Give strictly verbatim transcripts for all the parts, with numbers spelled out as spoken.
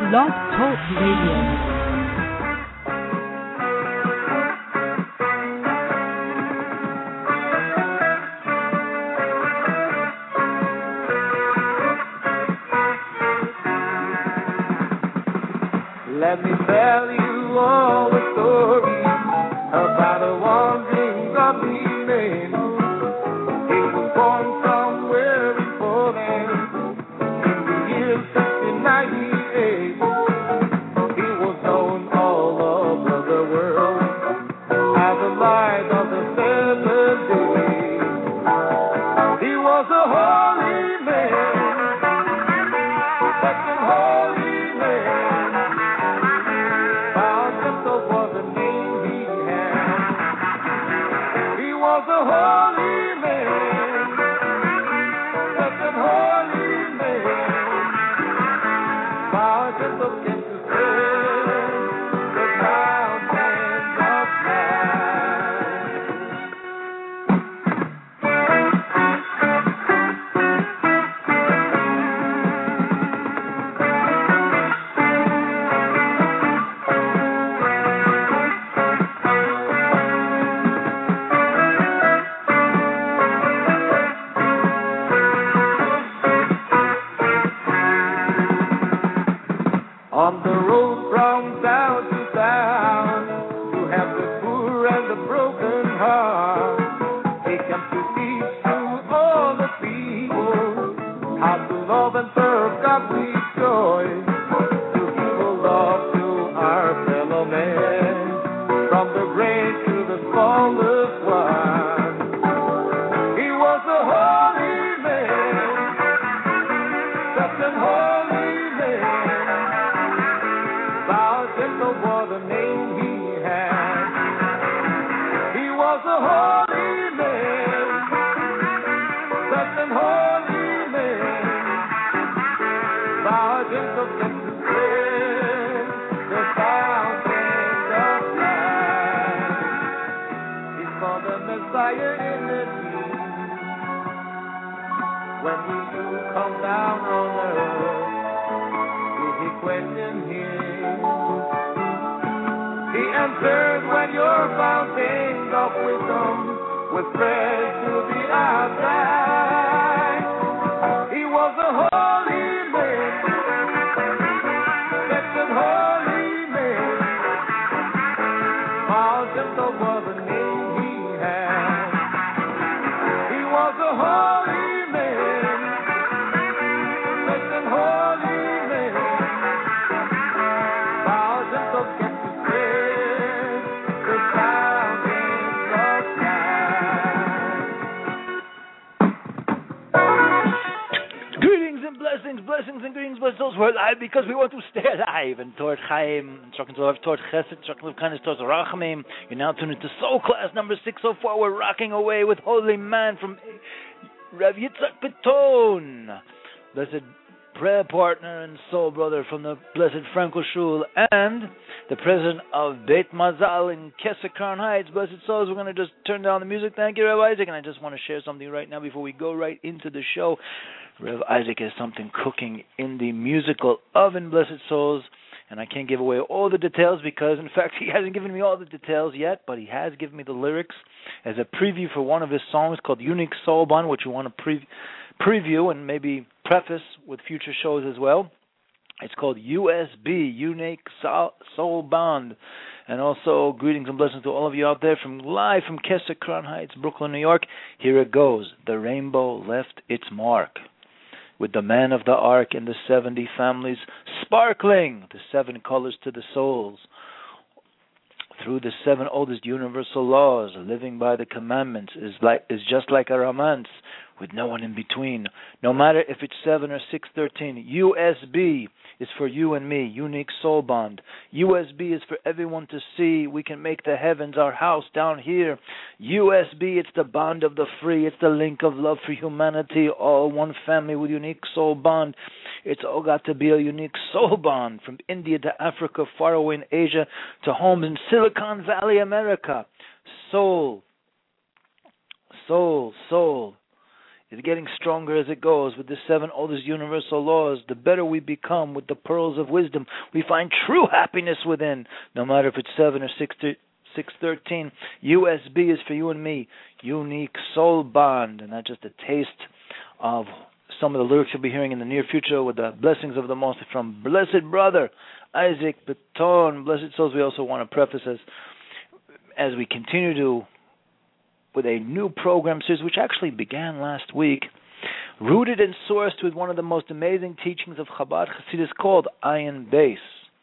Blog Talk Radio. Let me tell you all the stories about the wandering godly man. He was born somewhere in Poland in the year sixteen ninety-eight. He was known all over the world as the light of the seventh day. He was a holy man, such a holy man. Was a holy man, such a holy man. Power just looking to spread the mountains of on the road from town to town, you have the poor and the broken heart. They come to teach to all the people how to love and serve God with joy, to give a love to our fellow men, from the great to the smallest one. He was a holy man, such a holy man. Bautismo was the name he had. He was a holy man, such a holy man. Bautismo kept to spread the fountains of life. He saw the Messiah in the deep. When will you come down on earth? Did he question him? He answered, when your fountains of wisdom will spread to the outside. He was a holy man, such a holy man. How gentle was the name he had. He was a holy man, such a holy man. How gentle kept to spread the fountains of life. Greetings and blessings, blessings and greetings, blessings. Those who are alive because we want to stay alive. And toward Chaim, and talking to toward Chesed, talking to kindness, toward Rachamim. You're now tuned into Soul Class number six oh four. We're rocking away with Holy Man from Rav Yitzhak Piton, blessed prayer partner and soul brother from the Blessed Frankel Shul, and the president of Beit Mazal in Kesser Crown Heights. Blessed souls, we're going to just turn down the music. Thank you, Rev Isaac. And I just want to share something right now before we go right into the show. Rev Isaac has something cooking in the musical oven, blessed souls, and I can't give away all the details because, in fact, he hasn't given me all the details yet, but he has given me the lyrics as a preview for one of his songs called Unique Soul Bond, which we want to pre- preview and maybe preface with future shows as well. It's called U S B, Unique Soul Bond. And also, greetings and blessings to all of you out there from live from Kesser Crown Heights, Brooklyn, New York. Here it goes. The rainbow left its mark, with the man of the ark and the seventy families sparkling, the seven colors to the souls. Through the seven oldest universal laws, living by the commandments is like is just like a romance with no one in between. No matter if it's seven or six thirteen, U S B is for you and me, unique soul bond. U S B is for everyone to see. We can make the heavens our house down here. U S B, it's the bond of the free. It's the link of love for humanity, all one family with unique soul bond. It's all got to be a unique soul bond, from India to Africa, far away in Asia, to homes in Silicon Valley, America. Soul, soul, soul. is getting stronger as it goes. With the seven oldest universal laws, the better we become with the pearls of wisdom, we find true happiness within. No matter if it's seven or six, six thirteen, U S B is for you and me. Unique soul bond, and that's just a taste of some of the lyrics you'll be hearing in the near future with the blessings of the Most from Blessed Brother Isaac Baton. Blessed souls, we also want to preface as as we continue to with a new program series which actually began last week, rooted and sourced with one of the most amazing teachings of Chabad Hasidus called Ayin Beis.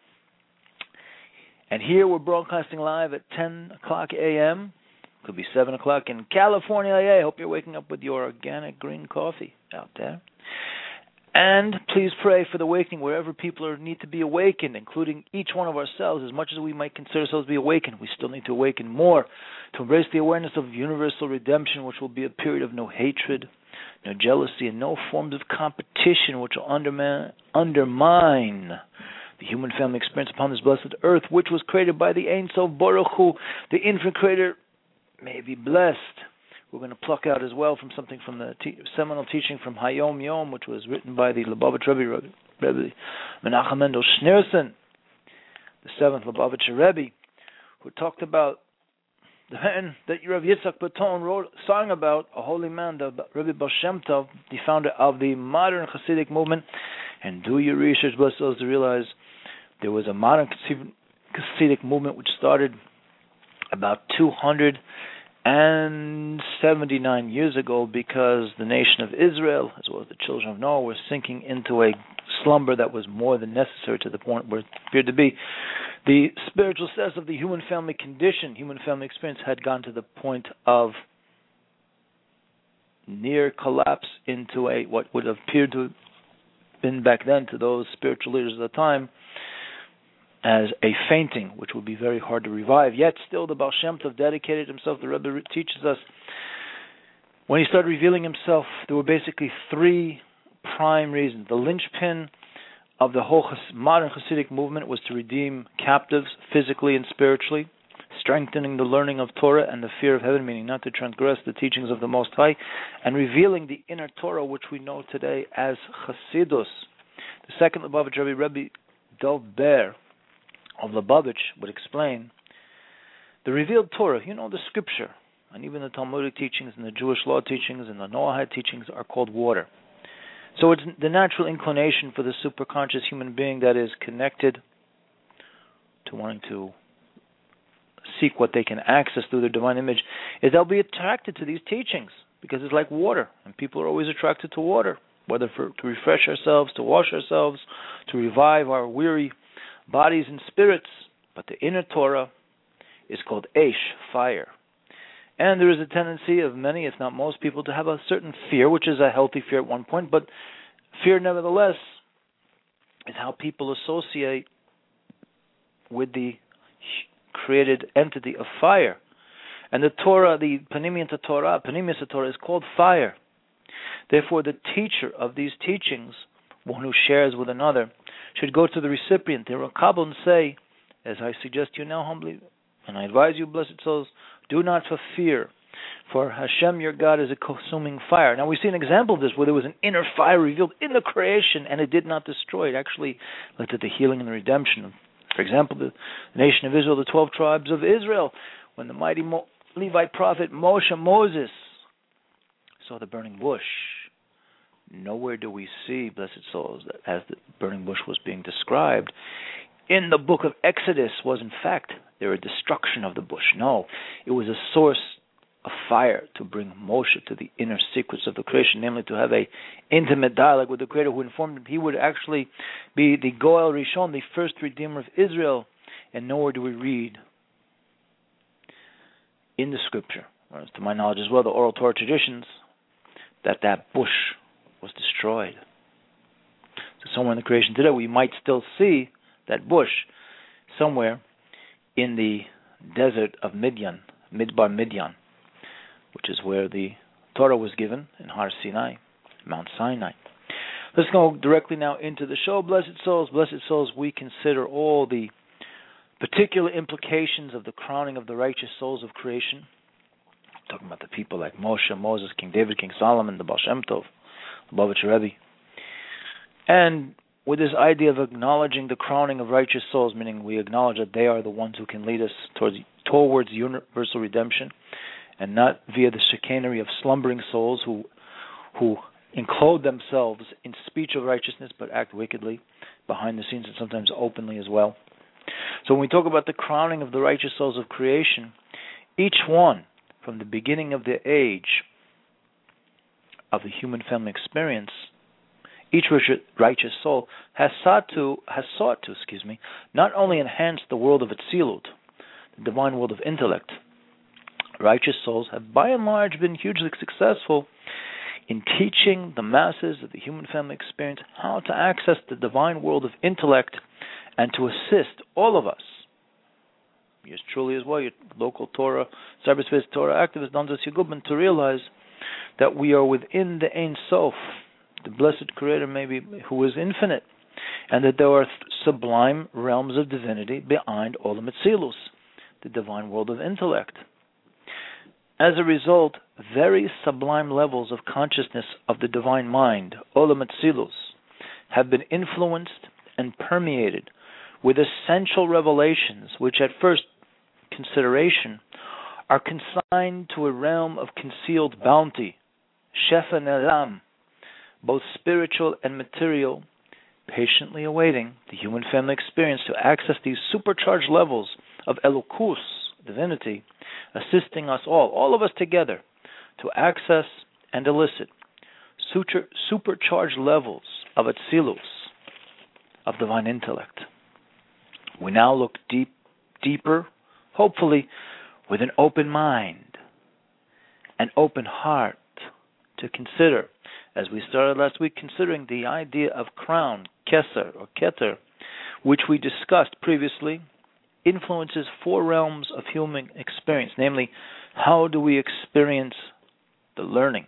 And here we're broadcasting live at ten o'clock a.m., could be seven o'clock in California. I hope you're waking up with your organic green coffee out there. And please pray for the awakening wherever people are, need to be awakened, including each one of ourselves. As much as we might consider ourselves to be awakened, we still need to awaken more to embrace the awareness of universal redemption, which will be a period of no hatred, no jealousy, and no forms of competition, which will undermine, undermine the human family experience upon this blessed earth, which was created by the Ein Sof Baruch Hu, the infinite creator. May be blessed. We're going to pluck out as well from something from the te- seminal teaching from Hayom Yom, which was written by the Lubavitch Rebbe, Rebbe Menachem Mendel Schneerson, the seventh Lubavitcher Rebbe, who talked about the man that Rav Yitzhak Baton wrote, song about, a holy man, the Rebbe Baal Shem Tov, the founder of the modern Hasidic movement. And do your research, bless those to realize there was a modern Hasidic movement which started about two hundred seventy-nine years ago, because the nation of Israel, as well as the children of Noah, were sinking into a slumber that was more than necessary to the point where it appeared to be. The spiritual status of the human family condition, human family experience, had gone to the point of near collapse into a what would have appeared to have been back then to those spiritual leaders of the time as a fainting, which would be very hard to revive. Yet still the Baal Shem Tov dedicated himself. The Rebbe teaches us when he started revealing himself, there were basically three prime reasons. The linchpin of the whole modern Hasidic movement was to redeem captives physically and spiritually, strengthening the learning of Torah and the fear of heaven, meaning not to transgress the teachings of the Most High, and revealing the inner Torah, which we know today as Hasidus. The second Lubavitcher Rebbe, Rebbe Dov Ber of Lubavitch, would explain the revealed Torah, you know, the scripture, and even the Talmudic teachings and the Jewish law teachings and the Noahide teachings are called water. So it's the natural inclination for the superconscious human being that is connected to wanting to seek what they can access through their divine image, is they'll be attracted to these teachings, because it's like water, and people are always attracted to water, whether for to refresh ourselves, to wash ourselves, to revive our weary bodies and spirits. But the inner Torah is called Eish, fire. And there is a tendency of many, if not most people, to have a certain fear, which is a healthy fear at one point, but fear nevertheless is how people associate with the created entity of fire. And the Torah, the Panimius Torah, Panimius Torah is called fire. Therefore, the teacher of these teachings, one who shares with another, should go to the recipient, the Rakabal, and say, as I suggest you now humbly, and I advise you, blessed souls, do not for fear, for Hashem your God is a consuming fire. Now we see an example of this where there was an inner fire revealed in the creation and it did not destroy. It actually led to the healing and the redemption. For example, the nation of Israel, the twelve tribes of Israel, when the mighty Mo- Levite prophet Moshe, Moses, saw the burning bush. Nowhere do we see, blessed souls, that as the burning bush was being described in the book of Exodus was in fact there a destruction of the bush. No, it was a source of fire to bring Moshe to the inner secrets of the creation, namely to have a intimate dialogue with the Creator, who informed him he would actually be the Goel Rishon, the first Redeemer of Israel. And nowhere do we read in the Scripture, or to my knowledge as well, the oral Torah traditions, that that bush was destroyed. So somewhere in the creation today, we might still see that bush somewhere in the desert of Midian, Midbar Midian, which is where the Torah was given in Har Sinai, Mount Sinai. Let's go directly now into the show. Blessed souls, blessed souls, we consider all the particular implications of the crowning of the righteous souls of creation, talking about the people like Moshe, Moses, King David, King Solomon, the Baal Shem Tov, the Lubavitcher Rebbe. And with this idea of acknowledging the crowning of righteous souls, meaning we acknowledge that they are the ones who can lead us towards towards universal redemption, and not via the chicanery of slumbering souls who who enclose themselves in speech of righteousness but act wickedly behind the scenes and sometimes openly as well. So when we talk about the crowning of the righteous souls of creation, each one from the beginning of the age of the human family experience, each righteous soul has sought to, has sought to, excuse me, not only enhance the world of Atzilut, the divine world of intellect. Righteous souls have by and large been hugely successful in teaching the masses of the human family experience how to access the divine world of intellect and to assist all of us, yours truly as well, your local Torah, cyberspace Torah activist, Donzas Yegubin, to realize that we are within the Ein Sof, the blessed Creator, maybe, who is infinite, and that there are sublime realms of divinity behind all the Metzilus, the divine world of intellect. As a result, very sublime levels of consciousness of the divine mind, Olam Metzilus, have been influenced and permeated with essential revelations which at first consideration are consigned to a realm of concealed bounty, Shefa Ne'elam, both spiritual and material, patiently awaiting the human family experience to access these supercharged levels of Elokus, divinity, assisting us all, all of us together, to access and elicit super, supercharged levels of Atzilus, of divine intellect. We now look deep, deeper, hopefully with an open mind, an open heart, to consider, as we started last week, considering the idea of crown, keser or keter, which we discussed previously, influences four realms of human experience, namely, how do we experience the learning,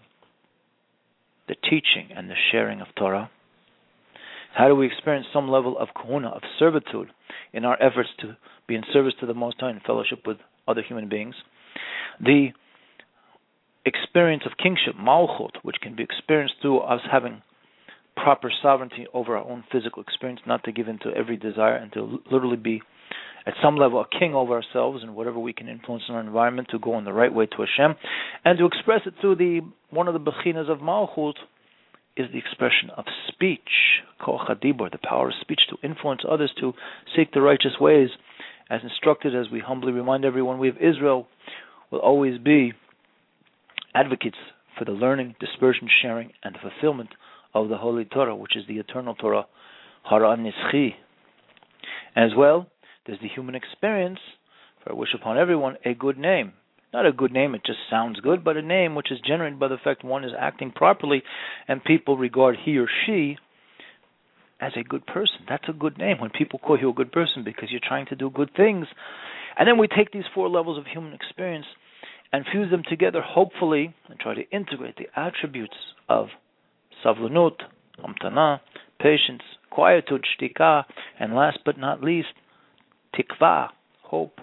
the teaching, and the sharing of Torah? How do we experience some level of kahuna, of servitude, in our efforts to be in service to the Most High in fellowship with other human beings? The experience of kingship, malchut, which can be experienced through us having proper sovereignty over our own physical experience, not to give in to every desire and to literally be at some level a king over ourselves and whatever we can influence in our environment to go in the right way to Hashem, and to express it through the one of the bechinas of malchut is the expression of speech, koach hadibur, the power of speech to influence others to seek the righteous ways, as instructed, as we humbly remind everyone. We of Israel will always be advocates for the learning, dispersion, sharing, and the fulfillment of the Holy Torah, which is the eternal Torah, Hara Nischi. As well, there's the human experience, for I wish upon everyone a good name. Not a good name, it just sounds good, but a name which is generated by the fact one is acting properly and people regard he or she as a good person. That's a good name when people call you a good person because you're trying to do good things. And then we take these four levels of human experience and fuse them together, hopefully, and try to integrate the attributes of savlanut, amtana, patience, quietude, shtika, and last but not least, tikva, hope.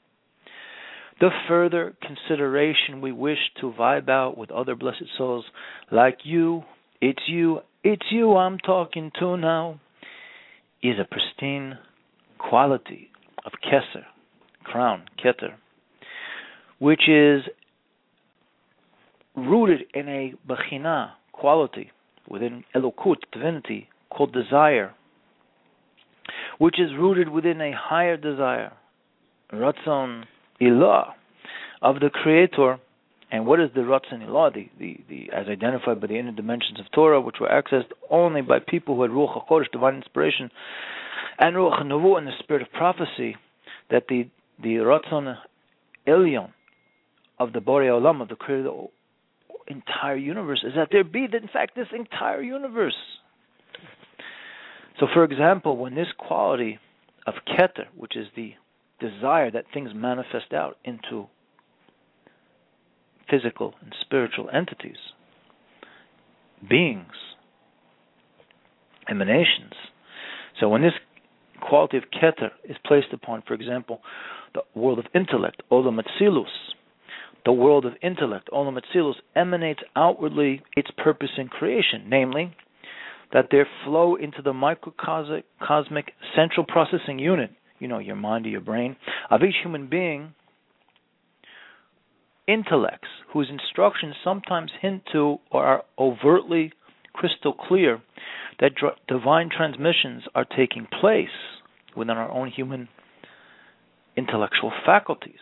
The further consideration we wish to vibe out with other blessed souls like you, it's you, it's you I'm talking to now, is a pristine quality of keser, crown, keter, which is rooted in a bechina, quality, within elokut, divinity, called desire, which is rooted within a higher desire, ratzon ilah, of the Creator. And what is the ratzon ilah? The, the, the, as identified by the inner dimensions of Torah, which were accessed only by people who had ruach hakodesh, divine inspiration, and ruach hanuvu, and the spirit of prophecy, that the the ratzon elyon of the Borei Olam, of the Creator of the entire universe, is that there be, in fact, this entire universe. So, for example, when this quality of keter, which is the desire that things manifest out into physical and spiritual entities, beings, emanations. So when this quality of keter is placed upon, for example, the world of intellect, Olam Atzilus, the world of intellect, Olam Atzilus, emanates outwardly its purpose in creation, namely, that there flow into the microcosmic cosmic central processing unit, you know, your mind or your brain, of each human being, intellects whose instructions sometimes hint to or are overtly crystal clear that dr- divine transmissions are taking place within our own human intellectual faculties.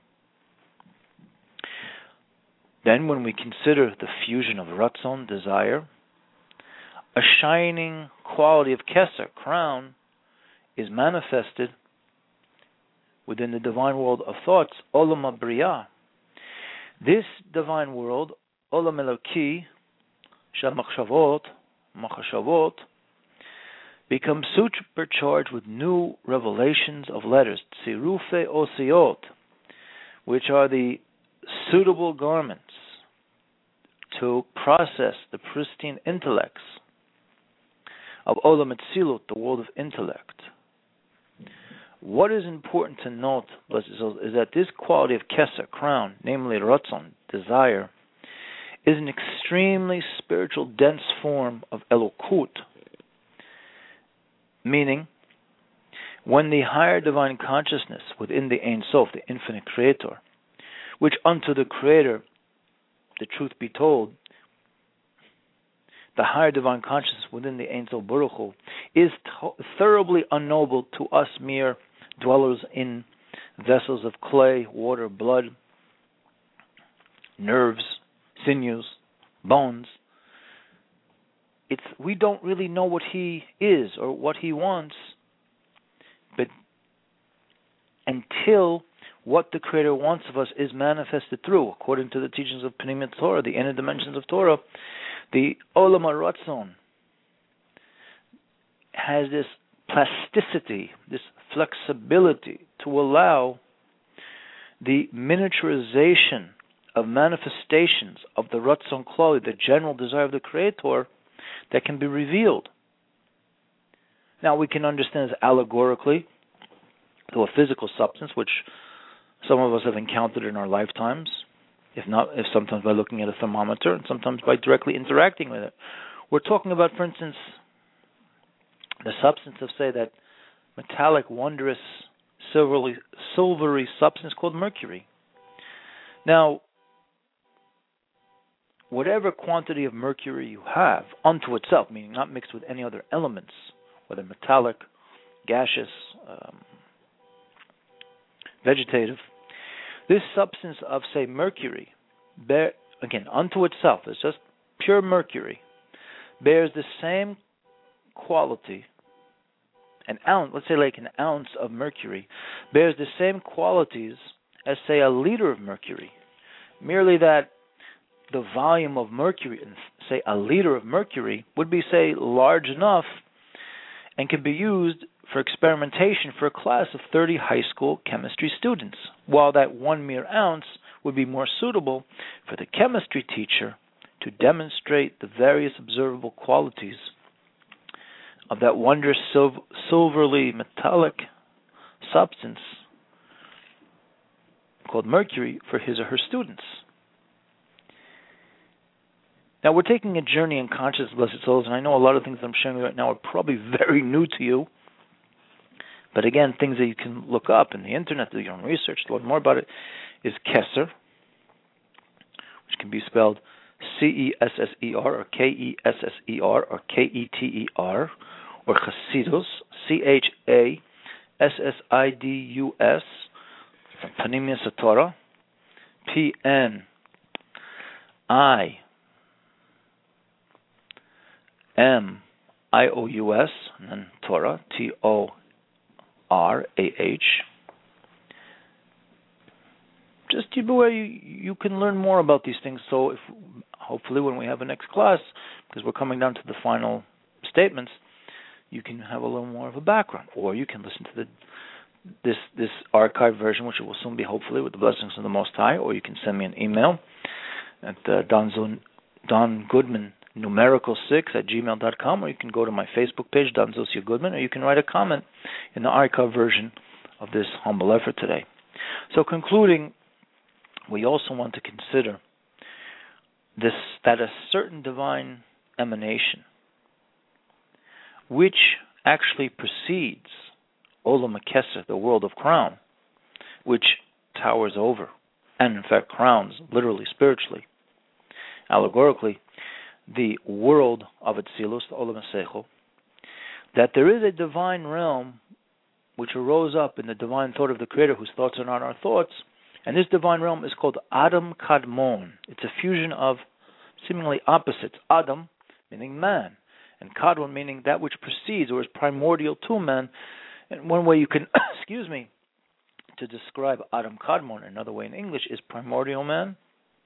Then when we consider the fusion of Ratzon, desire, a shining quality of Keser, crown, is manifested within the divine world of thoughts, Olam HaBriyah. This divine world, Olam Eloki, Shel Machshavot, Machashavot, becomes supercharged with new revelations of letters, Tzirufe Osiot, which are the suitable garments to process the pristine intellects of Olam Atzilut, the world of intellect. What is important to note, blessed souls, is that this quality of Keser, crown, namely Ratzon, desire, is an extremely spiritual, dense form of Elokut, meaning when the higher divine consciousness within the Ein Sof, the infinite creator, which unto the creator, the truth be told, the higher divine consciousness within the Ein Sof Baruch Hu, is t- thoroughly unknowable to us mere dwellers in vessels of clay, water, blood, nerves, sinews, bones. It's we don't really know what he is or what he wants, but until what the Creator wants of us is manifested through, according to the teachings of Pnimiyut Torah, the inner dimensions of Torah, the Olam HaRatzon has this plasticity, this flexibility to allow the miniaturization of manifestations of the Ratzon Klali, the general desire of the Creator, that can be revealed. Now we can understand this allegorically to a physical substance, which some of us have encountered in our lifetimes, if not, if sometimes by looking at a thermometer, and sometimes by directly interacting with it. We're talking about, for instance, the substance of, say, that metallic, wondrous, silvery, silvery substance called mercury. Now, whatever quantity of mercury you have unto itself, meaning not mixed with any other elements, whether metallic, gaseous, um, vegetative, this substance of, say, mercury, bear, again, unto itself, it's just pure mercury, bears the same quality, an ounce, let's say like an ounce of mercury, bears the same qualities as, say, a liter of mercury, merely that the volume of mercury in, say, a liter of mercury would be, say, large enough and could be used for experimentation for a class of thirty high school chemistry students, while that one mere ounce would be more suitable for the chemistry teacher to demonstrate the various observable qualities of that wondrous sil- silverly metallic substance called mercury for his or her students. Now, we're taking a journey in consciousness, blessed souls, and I know a lot of things I'm sharing right now are probably very new to you. But again, things that you can look up in the internet, do your own research, to learn more about it, is Keser, which can be spelled C E S S E R or K E S S E R or K E T E R, or Chasidus, C H A S S I D U S, from Pnimiyut Torah, P N I M I O U S, and then Torah, T O R A H. Just to be where you, you can learn more about these things. So if hopefully when we have a next class, because we're coming down to the final statements, you can have a little more of a background, or you can listen to the this this archived version, which will soon be hopefully with the blessings of the Most High, or you can send me an email at uh, Don, Don Goodman numerical six at gmail dot com, or you can go to my Facebook page, Don Zosia Goodman, or you can write a comment in the archive version of this humble effort today. So concluding we also want to consider this, that a certain divine emanation, which actually precedes Olam HaKeser, the world of crown, which towers over, and in fact crowns, literally, spiritually, allegorically, the world of Atzilus, the Olam HaSeichel, that there is a divine realm which arose up in the divine thought of the Creator, whose thoughts are not our thoughts, and this divine realm is called Adam Kadmon. It's a fusion of seemingly opposites. Adam, meaning man, and Kadmon, meaning that which precedes or is primordial to man. And one way you can, excuse me, to describe Adam Kadmon, another way in English, is primordial man.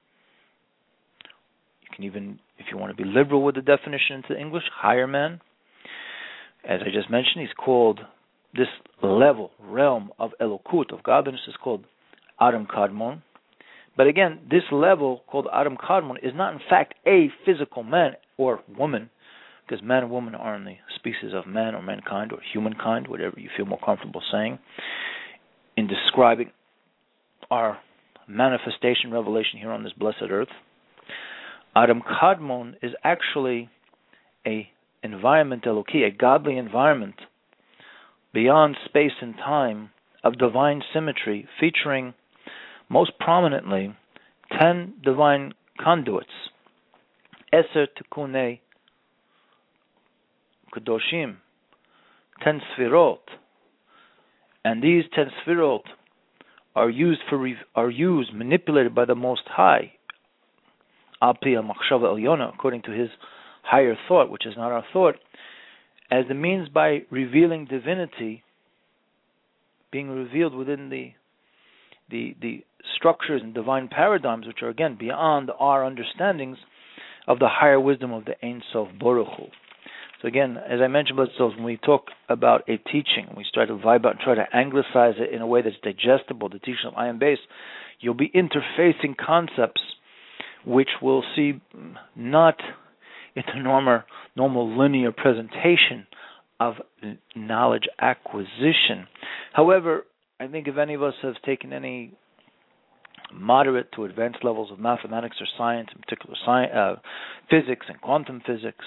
You can even, if you want to be liberal with the definition into English, higher man. As I just mentioned, he's called, this level, realm of Elokut, of godliness, is called Adam Kadmon. But again, this level called Adam Kadmon is not in fact a physical man or woman, because man and woman are in the species of man or mankind or humankind, whatever you feel more comfortable saying, in describing our manifestation, revelation here on this blessed earth. Adam Kadmon is actually a environment Eloki, a godly environment beyond space and time of divine symmetry, featuring most prominently ten divine conduits, Eser Tikunei Kedoshim, ten Sfirot, and these ten Sfirot are used for are used manipulated by the Most High, Al Pi HaMachshava Elyona, according to His higher thought, which is not our thought, as the means by revealing divinity, being revealed within the the the structures and divine paradigms, which are again beyond our understandings of the higher wisdom of the Ein Sof Baruch Hu. So again, as I mentioned, when we talk about a teaching, we try to vibe out and try to anglicize it in a way that's digestible, the teaching of Ayin Beis, you'll be interfacing concepts which we'll see not in the normal, normal linear presentation of knowledge acquisition. However, I think if any of us have taken any moderate to advanced levels of mathematics or science, in particular science, uh, physics and quantum physics,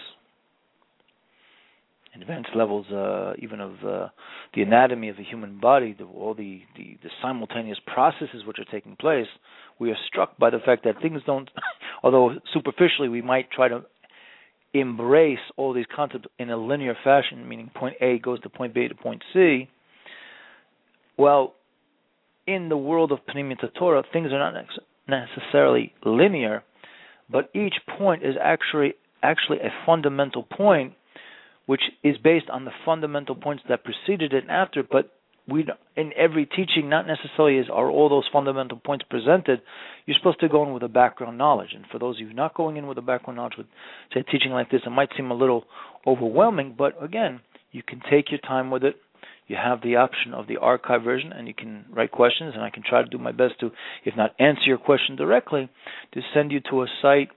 advanced levels uh, even of uh, the anatomy of the human body, the, all the, the, the simultaneous processes which are taking place, we are struck by the fact that things don't, although superficially we might try to embrace all these concepts in a linear fashion, meaning point A goes to point B to point C. Well, in the world of Pnimiyut Torah, things are not necessarily linear, but each point is actually actually a fundamental point, which is based on the fundamental points that preceded it and after. But we, in every teaching, not necessarily is are all those fundamental points presented. You're supposed to go in with a background knowledge, and for those of you not going in with a background knowledge, with say a teaching like this, it might seem a little overwhelming. But again, you can take your time with it. You have the option of the archive version, and you can write questions, and I can try to do my best to, if not answer your question directly, to send you to a site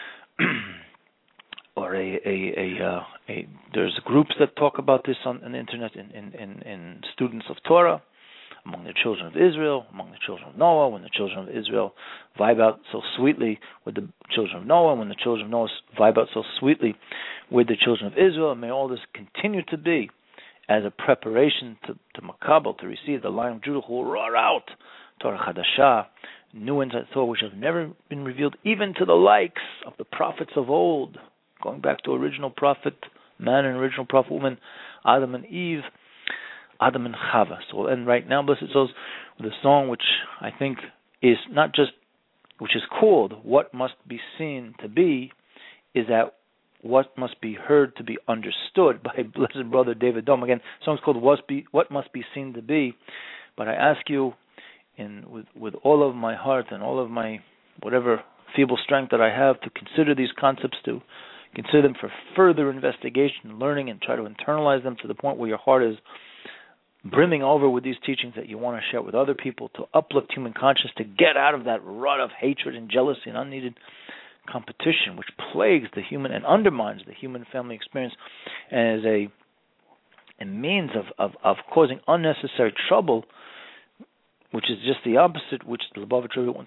or a a a, uh, a there's groups that talk about this on, on the internet in, in, in, in students of Torah, among the children of Israel, among the children of Noah, when the children of Israel vibe out so sweetly with the children of Noah, when the children of Noah vibe out so sweetly with the children of Israel, and may all this continue to be as a preparation to, to Makabel, to receive the Lion of Judah who will roar out Torah Chadashah, new insight Torah which have never been revealed even to the likes of the prophets of old, going back to original prophet man and original prophet woman, Adam and Eve, Adam and Chava. So we'll end right now, blessed souls, with a song which I think is not just, which is called What Must Be Seen to Be, is that what must be heard to be understood, by blessed brother David Dome. Again, the song's called What, be, what Must Be Seen to Be. But I ask you, in with, with all of my heart and all of my whatever feeble strength that I have, to consider these concepts, to consider them for further investigation, learning, and try to internalize them to the point where your heart is brimming over with these teachings that you want to share with other people, to uplift human consciousness, to get out of that rut of hatred and jealousy and unneeded competition which plagues the human and undermines the human family experience, and is a, a means of, of, of causing unnecessary trouble, which is just the opposite, which the Lubavitcher wants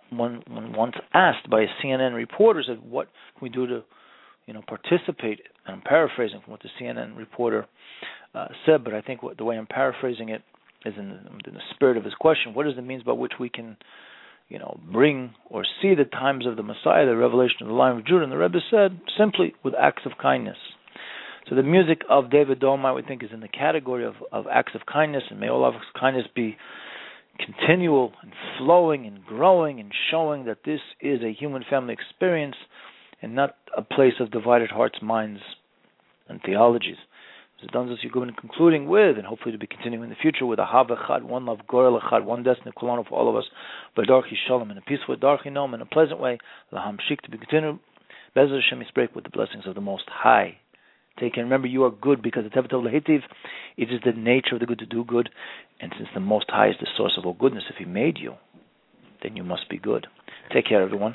when, when once asked by a C N N reporter, said, "What can we do to, you know, participate?" And I'm paraphrasing from what the C N N reporter uh, said, but I think what, the way I'm paraphrasing it is in the, in the spirit of his question. What is the means by which we can, you know, bring or see the times of the Messiah, the revelation of the Lion of Judah? And the Rebbe said, simply with acts of kindness. So the music of David Dome, I would think, is in the category of, of acts of kindness, and may all of kindness be continual and flowing and growing and showing that this is a human family experience and not a place of divided hearts, minds, and theologies. So Danzas Yegubin concluding with, and hopefully to be continuing in the future, with a Hav Echad, one love, Gorel Echad, one destiny, Kulanu for all of us, B'darchi Shalom, in a peaceful Darchi Nom, in a pleasant way, Lahamshik, to be continued, Bezer Hashem Yisbrek, with the blessings of the Most High. Take care. Remember, you are good because the Tevet Lehitiv, it is the nature of the good to do good, and since the Most High is the source of all goodness, if He made you, then you must be good. Take care, everyone.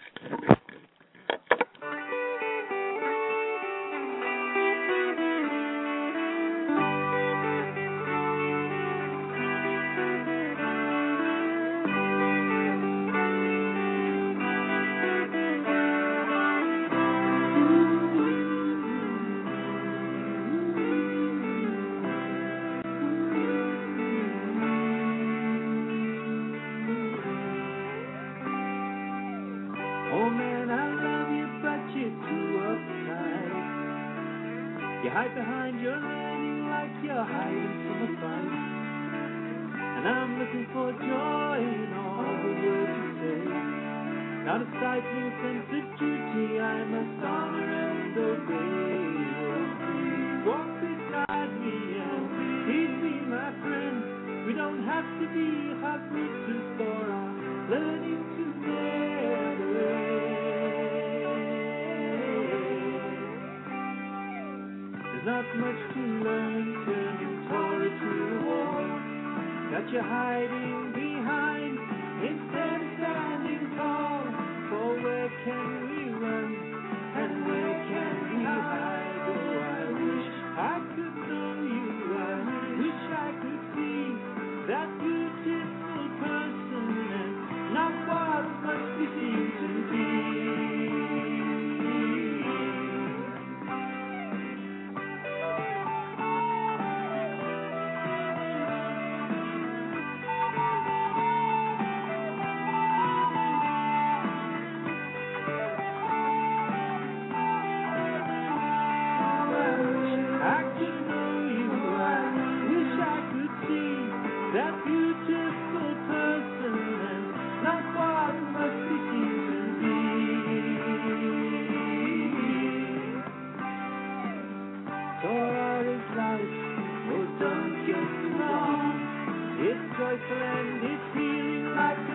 Hide behind your learning like you're hiding from a fight. And I'm looking for joy in all the words you say. Not a stifling sense of duty I must honor and obey. Please walk beside me and please be my friend. We don't have to be Chavrusas for our learning together. Not much to learn, turning Torah to the wall that you're hiding behind instead of standing tall. For where can we run and where can we hide? Oh, I wish I could know you. I wish I could see that beautiful person and not what must be seen to be. Joyful and it's feeling like